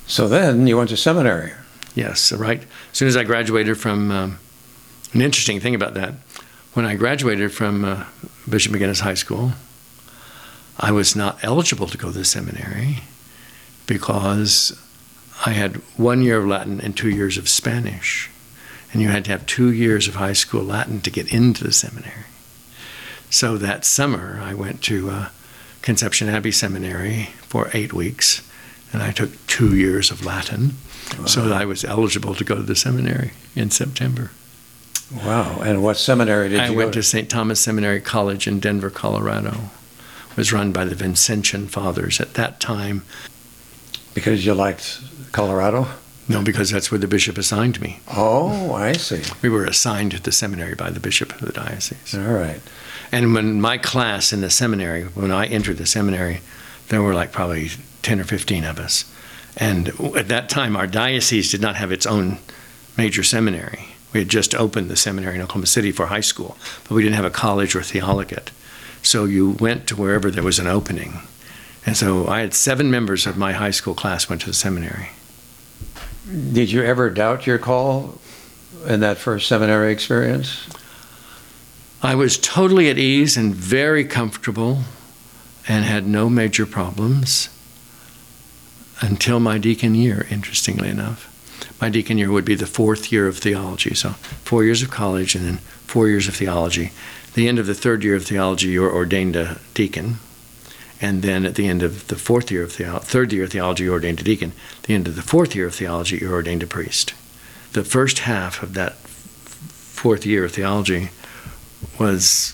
So then you went to seminary. Yes, right. As soon as I graduated from, an interesting thing about that, when I graduated from Bishop McGuinness High School, I was not eligible to go to the seminary because I had 1 year of Latin and 2 years of Spanish. And you had to have 2 years of high school Latin to get into the seminary. So that summer, I went to Conception Abbey Seminary for 8 weeks, and I took 2 years of Latin, so that I was eligible to go to the seminary in September. Wow. And what seminary did you go to? I went to St. Thomas Seminary College in Denver, Colorado. It was run by the Vincentian Fathers at that time. Because you liked Colorado? No, because that's where the bishop assigned me. Oh, I see. We were assigned to the seminary by the bishop of the diocese. All right. And when my class in the seminary, when I entered the seminary, there were like probably 10 or 15 of us. And at that time, our diocese did not have its own major seminary. We had just opened the seminary in Oklahoma City for high school, but we didn't have a college or theologate. So you went to wherever there was an opening. And so I had 7 members of my high school class went to the seminary. Did you ever doubt your call in that first seminary experience? I was totally at ease and very comfortable and had no major problems until my deacon year, interestingly enough. My deacon year would be the 4th year of theology, so 4 years of college and then 4 years of theology. At the end of the 3rd year of theology, you're ordained a deacon. And then at the end of the 3rd year of theology, you're ordained a deacon. At the end of the 4th year of theology, you're ordained a priest. The first half of that 4th year of theology was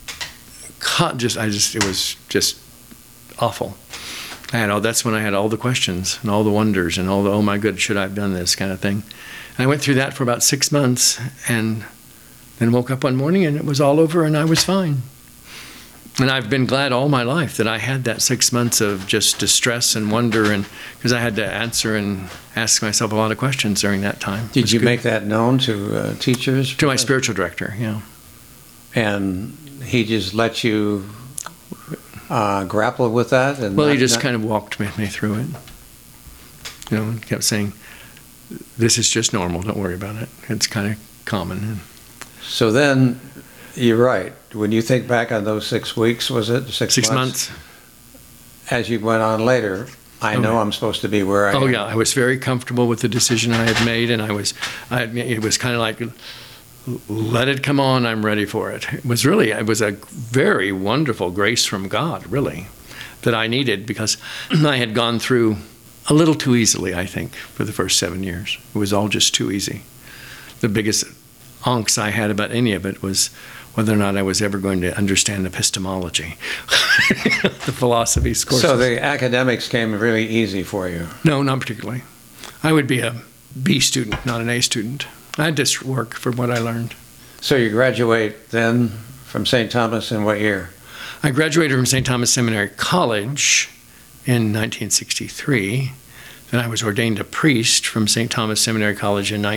it was just awful. That's when I had all the questions and all the wonders and all the, oh my good, should I have done this kind of thing. And I went through that for about 6 months and then woke up one morning and it was all over and I was fine. And I've been glad all my life that I had that 6 months of just distress and wonder, and because I had to answer and ask myself a lot of questions during that time. Did you make that known to teachers? To my spiritual director, yeah. And he just let you grapple with that? And well, he just kind of walked me through it. You know, and kept saying, this is just normal, don't worry about it. It's kind of common. So then, you're right. When you think back on those 6 weeks, was it 6 months? As you went on later, I know I'm supposed to be where I am. Oh yeah, I was very comfortable with the decision I had made, and it was kind of like, let it come on, I'm ready for it. It was a very wonderful grace from God, really, that I needed, because I had gone through a little too easily, I think, for the first 7 years. It was all just too easy. The biggest angst I had about any of it was whether or not I was ever going to understand epistemology, the philosophy's courses. So the academics came really easy for you? No, not particularly. I would be a B student, not an A student. I had to work for what I learned. So you graduate then from St. Thomas in what year? I graduated from St. Thomas Seminary College in 1963. Then I was ordained a priest from St. Thomas Seminary College in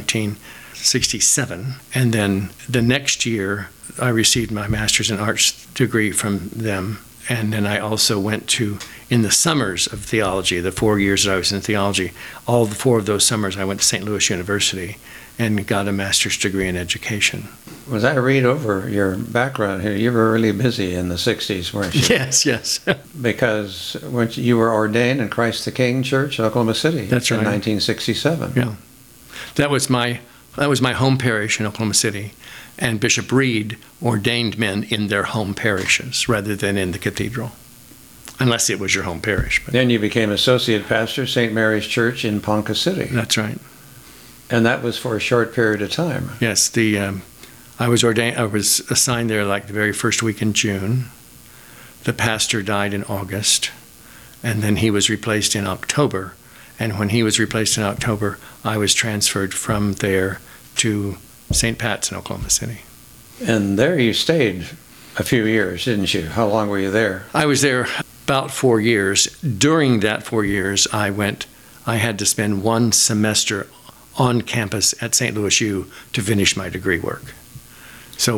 1967. And then the next year, I received my master's in arts degree from them. And then I also went to, in the summers of theology, the 4 years that I was in theology, all the 4 of those summers I went to St. Louis University and got a master's degree in education. As I read over your background here, you were really busy in the 60s, weren't you? Yes. Because when you were ordained in Christ the King Church in Oklahoma City. That's right. In 1967. Yeah. That was my home parish in Oklahoma City. And Bishop Reed ordained men in their home parishes rather than in the cathedral, unless it was your home parish. But then you became associate pastor, St. Mary's Church in Ponca City. That's right. And that was for a short period of time. Yes, I was assigned there like the very first week in June. The pastor died in August, and then he was replaced in October. And when he was replaced in October, I was transferred from there to St. Pat's in Oklahoma City. And there you stayed a few years, didn't you? How long were you there? I was there about 4 years. During that 4 years, I had to spend 1 semester on campus at St. Louis U to finish my degree work. So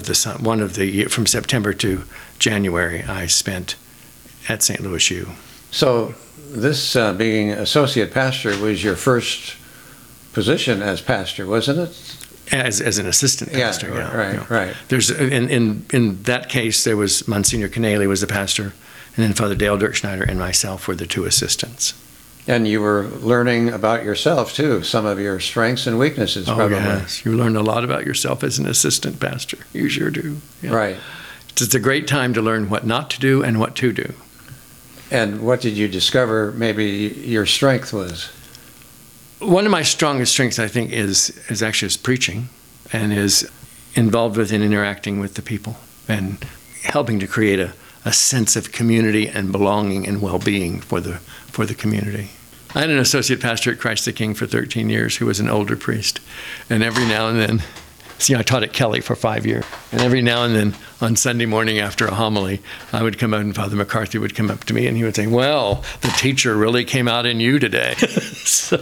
from September to January, I spent at St. Louis U. So this being associate pastor was your first position as pastor, wasn't it? As an assistant pastor, right, right. There's in that case there was Monsignor Canale was the pastor, and then Father Dale Dirkschneider and myself were the two assistants. And you were learning about yourself too, some of your strengths and weaknesses. Oh probably. yes, you learn a lot about yourself as an assistant pastor. You sure do. Yeah. Right. It's a great time to learn what not to do and what to do. And what did you discover maybe your strength was? One of my strongest strengths, I think, is actually preaching, and is involved with and interacting with the people and helping to create a sense of community and belonging and well-being for the community. I had an associate pastor at Christ the King for 13 years who was an older priest, and every now and then, I taught at Kelly for 5 years, and every now and then on Sunday morning after a homily, I would come out and Father McCarthy would come up to me and he would say, "Well, the teacher really came out in you today." So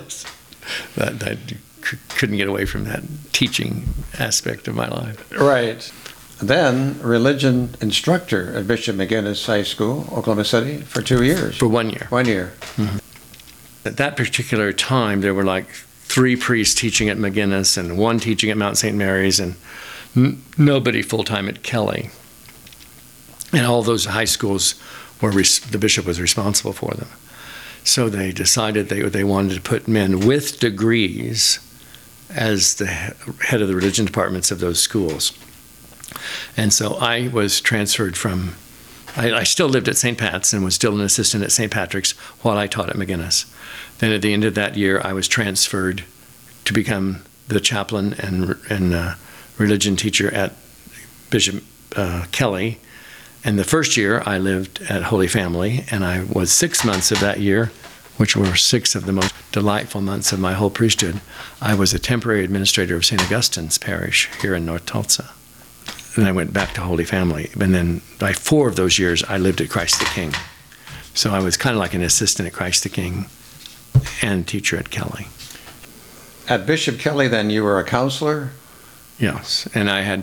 I couldn't get away from that teaching aspect of my life. Right. Then religion instructor at Bishop McGinnis High School, Oklahoma City, for 2 years. For 1 year. 1 year. Mm-hmm. At that particular time, there were like 3 priests teaching at McGinnis and 1 teaching at Mount St. Mary's and nobody full-time at Kelly. And all those high schools the bishop was responsible for them. So they decided they wanted to put men with degrees as the head of the religion departments of those schools. And so I was transferred from, I still lived at St. Pat's and was still an assistant at St. Patrick's while I taught at McGinnis. Then at the end of that year, I was transferred to become the chaplain and religion teacher at Bishop Kelly. And the first year, I lived at Holy Family, and I was 6 months of that year, which were 6 of the most delightful months of my whole priesthood. I was a temporary administrator of St. Augustine's Parish here in North Tulsa. And I went back to Holy Family. And then by 4 of those years, I lived at Christ the King. So I was kind of like an assistant at Christ the King and teacher at Kelly. At Bishop Kelly, then, you were a counselor? Yes, and I had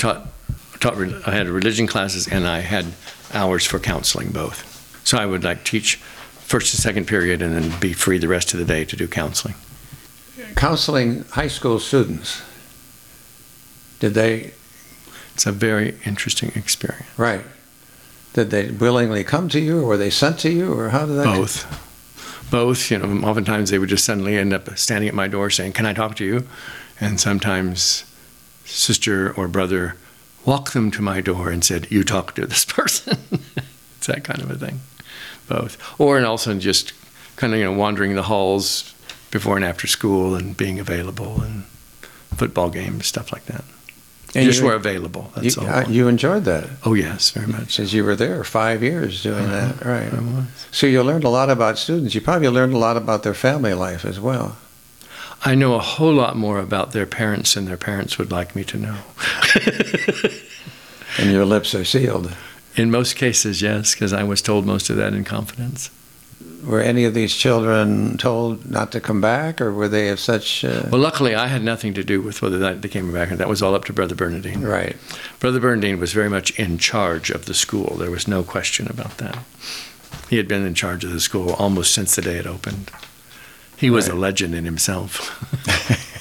religion classes and I had hours for counseling both. So I would teach first and second period and then be free the rest of the day to do counseling. Counseling high school students, It's a very interesting experience. Right. Did they willingly come to you, or were they sent to you, or how did that? Both. Oftentimes they would just suddenly end up standing at my door saying, "Can I talk to you?" And sometimes sister or brother walked them to my door and said, "You talk to this person." It's that kind of a thing. Both. And also just kind of, wandering the halls before and after school and being available and football games, stuff like that. And just were available. That's all. You enjoyed that? Oh, yes, very much. Because you were there 5 years doing that, right? I was. So you learned a lot about students. You probably learned a lot about their family life as well. I know a whole lot more about their parents than their parents would like me to know. And your lips are sealed. In most cases, yes, because I was told most of that in confidence. Were any of these children told not to come back, or were they of such... Well, luckily, I had nothing to do with whether they came back, and that was all up to Brother Bernardine. Right. Brother Bernardine was very much in charge of the school. There was no question about that. He had been in charge of the school almost since the day it opened. He was a legend in himself.